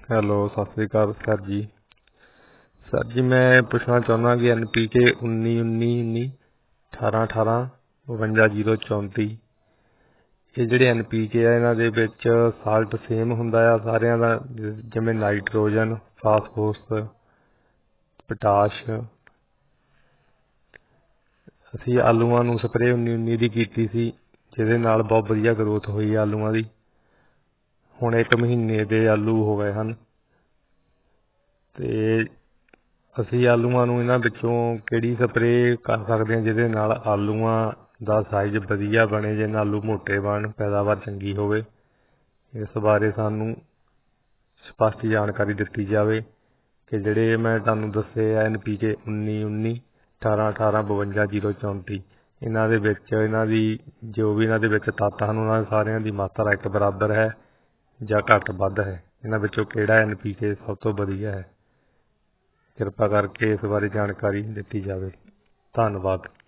Hello, ਸਤਿ ਸ਼੍ਰੀ ਅਕਾਲ sir ਜੀ। Sir ਜੀ, ਮੈਂ ਪੁੱਛਣਾ ਚਾਹੁੰਦਾ ਕਿ NPK 19-19-19 18-18 52-0-34 ਇਹ ਜਿਹੜੇ NPK ਆ ਇਹਨਾਂ ਦੇ ਵਿੱਚ ਸਾਲਟ ਸੇਮ ਹੁੰਦਾ ਆ ਸਾਰਿਆਂ ਦਾ, ਜਿਵੇਂ ਨਾਈਟ੍ਰੋਜਨ, ਫਾਸਫੋਰਸ, ਪੋਟਾਸ਼। ਅਸੀਂ ਆਲੂਆਂ ਨੂੰ ਸਪਰੇਅ 19-19 ਦੀ ਕੀਤੀ ਸੀ, ਜਿਹਦੇ ਨਾਲ ਬਹੁਤ ਵਧੀਆ ਗਰੋਥ ਹੋਈ ਆਲੂਆਂ ਦੀ। ਹੁਣ 1 ਮਹੀਨੇ ਦੇ ਆਲੂ ਹੋ ਗਏ ਹਨ ਅਤੇ ਅਸੀਂ ਆਲੂਆਂ ਨੂੰ ਇਹਨਾਂ ਵਿੱਚੋਂ ਕਿਹੜੀ ਸਪਰੇਅ ਕਰ ਸਕਦੇ ਹਾਂ ਜਿਹਦੇ ਨਾਲ ਆਲੂਆਂ ਦਾ ਸਾਈਜ਼ ਵਧੀਆ ਬਣੇ, ਜਿਹਦੇ ਨਾਲ ਆਲੂ ਮੋਟੇ ਬਣਨ, ਪੈਦਾਵਾਰ ਚੰਗੀ ਹੋਵੇ। ਇਸ ਬਾਰੇ ਸਾਨੂੰ ਸਪਸ਼ਟ ਜਾਣਕਾਰੀ ਦਿੱਤੀ ਜਾਵੇ ਕਿ ਜਿਹੜੇ ਮੈਂ ਤੁਹਾਨੂੰ ਦੱਸੇ ਆ NPK 19-19 18-18 52-0-34 ਇਹਨਾਂ ਦੇ ਵਿੱਚ ਇਹਨਾਂ ਦੀ ਜੋ ਵੀ ਇਹਨਾਂ ਦੇ ਵਿੱਚ ਤੱਤ ਹਨ ਉਹਨਾਂ ਸਾਰਿਆਂ ਦੀ ਮਾਤਰਾ ਇੱਕ ਬਰਾਬਰ ਹੈ ਜਾਂ ਘੱਟ ਵੱਧ ਹੈ। ਇਹਨਾਂ ਵਿੱਚੋਂ ਕਿਹੜਾ NPK ਸਭ ਤੋਂ ਵਧੀਆ ਹੈ? ਕਿਰਪਾ ਕਰਕੇ ਇਸ ਬਾਰੇ ਜਾਣਕਾਰੀ ਦਿੱਤੀ ਜਾਵੇ। ਧੰਨਵਾਦ।